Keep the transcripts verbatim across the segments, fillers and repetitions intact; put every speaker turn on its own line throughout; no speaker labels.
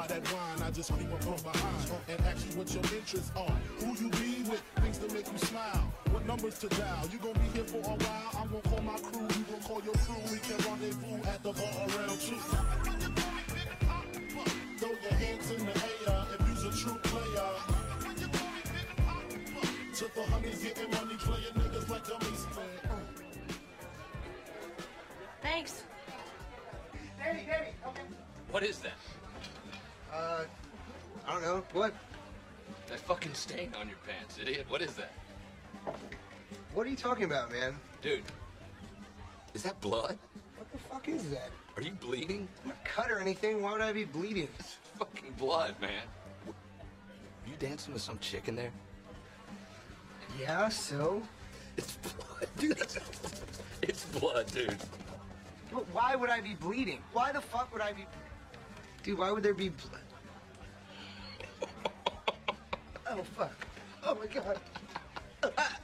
that wine, I just creep up from behind and ask you what your interests are. Who you be with, things to make you smile. What numbers to dial? You gon' be here for a while. I'm gon' call my crew, you gon' call your crew. We can rendezvous at the bar around two. Throw your hands in the air if you's a true player. To the honeys getting money, playing niggas like dummies, man.
Thanks.
Danny, Danny, okay.
What is that?
Uh, I don't know. What?
That fucking stain on your pants, idiot. What is that?
What are you talking about, man?
Dude, is that blood?
What the fuck is that?
Are you bleeding?
I'm not cut or anything. Why would I be bleeding?
It's fucking blood, man. Are you dancing with some chick in there?
Yeah, so?
It's blood, dude. It's blood, dude.
But why would I be bleeding? Why the fuck would I be... Dude, why would there be blood? Oh, fuck. Oh, my God. Ah.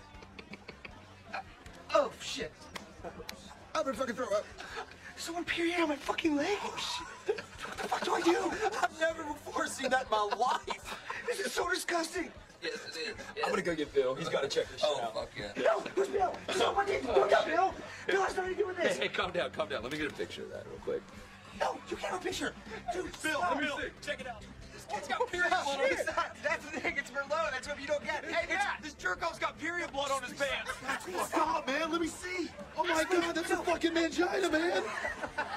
Oh, shit. I'm gonna fucking throw up. Someone period on my fucking leg. Oh, shit. What the fuck do I do?
I've never before seen that in my life.
This is so disgusting.
Yes, it is. Yes.
I'm gonna go get Bill. He's gotta check this shit
Oh,
out.
fuck yeah.
Bill, who's Bill? Someone did. Look up, Bill. Bill has nothing to do with this.
Hey, hey, calm down, calm down. Let me get a picture of that real quick.
No, you can't have a picture. Dude,
Bill,
stop.
Bill, check it out. This kid's got period blood on his
Shit.
pants. That's the thing. It's Merlot. That's what you don't get. Hey, it's, this jerk-off's got period blood on his pants.
Stop, man. Let me see. Oh my God, that's a fucking mangina, man.